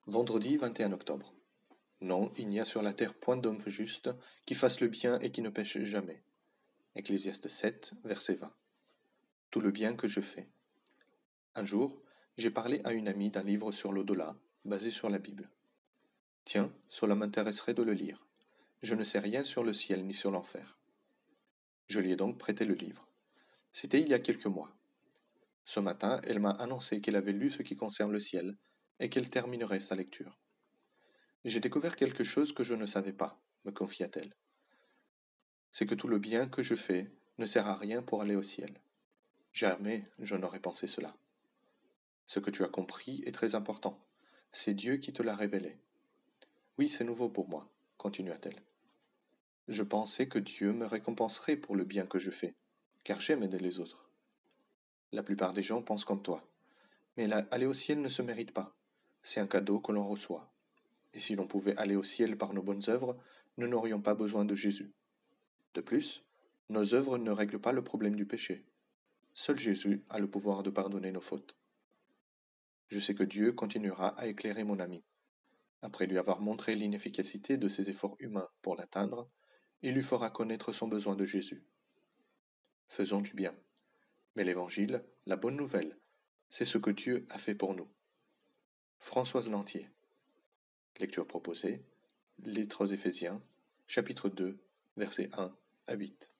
Vendredi 21 octobre. Non, il n'y a sur la terre point d'homme juste qui fasse le bien et qui ne pêche jamais. Ecclésiaste 7, verset 20. Tout le bien que je fais. Un jour, j'ai parlé à une amie d'un livre sur l'au-delà, basé sur la Bible. Tiens, cela m'intéresserait de le lire. Je ne sais rien sur le ciel ni sur l'enfer. Je lui ai donc prêté le livre. C'était il y a quelques mois. Ce matin, elle m'a annoncé qu'elle avait lu ce qui concerne le ciel et qu'elle terminerait sa lecture. J'ai découvert quelque chose que je ne savais pas, me confia-t-elle. C'est que tout le bien que je fais ne sert à rien pour aller au ciel. Jamais je n'aurais pensé cela. Ce que tu as compris est très important. C'est Dieu qui te l'a révélé. Oui, c'est nouveau pour moi, continua-t-elle. Je pensais que Dieu me récompenserait pour le bien que je fais, car j'aime aider les autres. La plupart des gens pensent comme toi. Mais aller au ciel ne se mérite pas. C'est un cadeau que l'on reçoit. Et si l'on pouvait aller au ciel par nos bonnes œuvres, nous n'aurions pas besoin de Jésus. De plus, nos œuvres ne règlent pas le problème du péché. Seul Jésus a le pouvoir de pardonner nos fautes. Je sais que Dieu continuera à éclairer mon ami. Après lui avoir montré l'inefficacité de ses efforts humains pour l'atteindre, il lui fera connaître son besoin de Jésus. Faisons du bien. Mais l'Évangile, la bonne nouvelle, c'est ce que Dieu a fait pour nous. Françoise Lantier. Lecture proposée, Lettres aux Éphésiens, chapitre 2, versets 1 à 8.